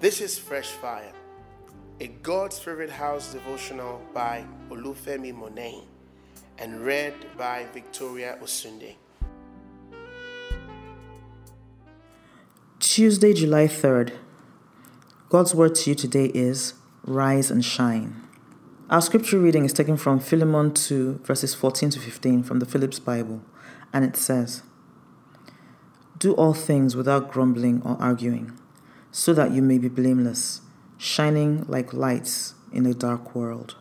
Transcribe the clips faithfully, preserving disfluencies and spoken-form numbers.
This is Fresh Fire, a God's Favorite House devotional by Olufemi Monet and read by Victoria Osunde. Tuesday, July third. God's word to you today is Rise and Shine. Our scripture reading is taken from Philemon two, verses fourteen to fifteen from the Phillips Bible, and it says, "Do all things without grumbling or arguing, so that you may be blameless, shining like lights in a dark world."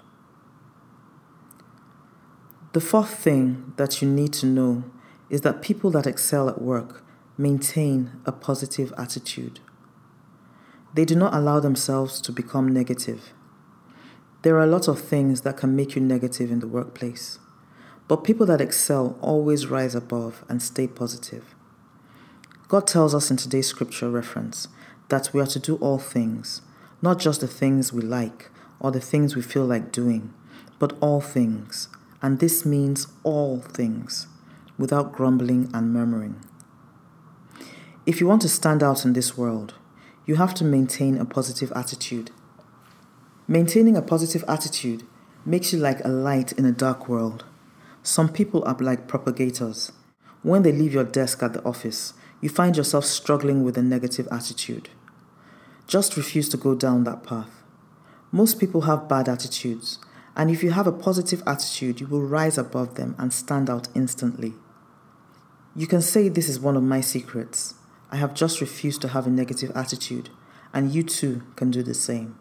The fourth thing that you need to know is that people that excel at work maintain a positive attitude. They do not allow themselves to become negative. There are a lot of things that can make you negative in the workplace, but people that excel always rise above and stay positive. God tells us in today's scripture reference that we are to do all things, not just the things we like or the things we feel like doing, but all things, and this means all things, without grumbling and murmuring. If you want to stand out in this world, you have to maintain a positive attitude. Maintaining a positive attitude makes you like a light in a dark world. Some people are like propagators. When they leave your desk at the office, you find yourself struggling with a negative attitude. Just refuse to go down that path. Most people have bad attitudes, and if you have a positive attitude, you will rise above them and stand out instantly. You can say this is one of my secrets. I have just refused to have a negative attitude, and you too can do the same.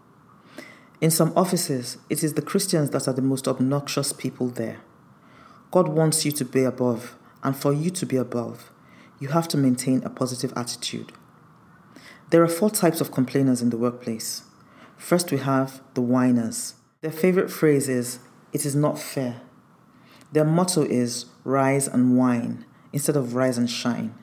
In some offices, it is the Christians that are the most obnoxious people there. God wants you to be above, and for you to be above, you have to maintain a positive attitude. There are four types of complainers in the workplace. First, we have the whiners. Their favorite phrase is, "It is not fair." Their motto is, "Rise and whine," instead of "Rise and shine."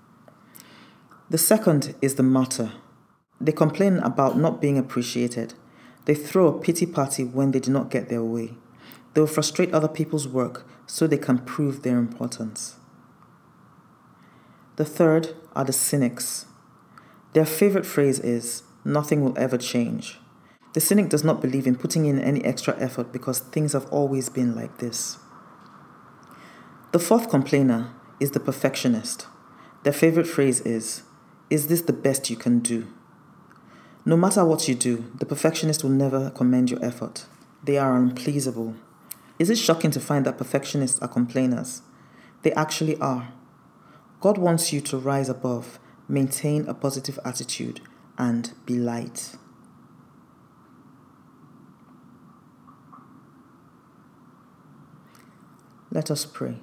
The second is the martyr. They complain about not being appreciated. They throw a pity party when they do not get their way. They will frustrate other people's work so they can prove their importance. The third are the cynics. Their favorite phrase is, "Nothing will ever change." The cynic does not believe in putting in any extra effort because things have always been like this. The fourth complainer is the perfectionist. Their favorite phrase is, "Is this the best you can do?" No matter what you do, the perfectionist will never commend your effort. They are unpleasable. Is it shocking to find that perfectionists are complainers? They actually are. God wants you to rise above, maintain a positive attitude, and be light. Let us pray.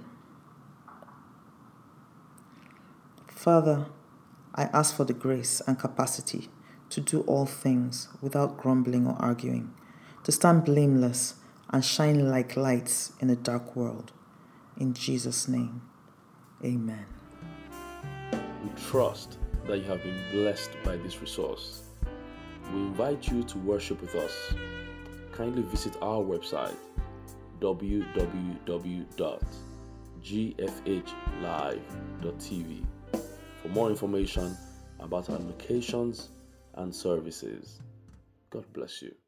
Father, I ask for the grace and capacity to do all things without grumbling or arguing, to stand blameless and shine like lights in a dark world. In Jesus' name, amen. We trust that you have been blessed by this resource. We invite you to worship with us. Kindly visit our website, w w w dot g f h live dot t v, for more information about our locations and services. God bless you.